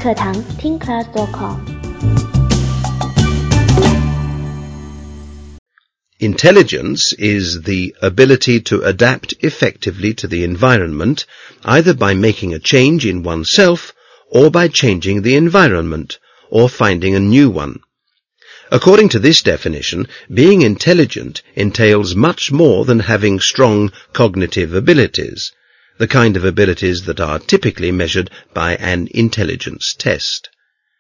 课堂听 class.com。 Intelligence is the ability to adapt effectively to the environment, either by making a change in oneself or by changing the environment, or finding a new one. According to this definition, being intelligent entails much more than having strong cognitive abilities, the kind of abilities that are typically measured by an intelligence test.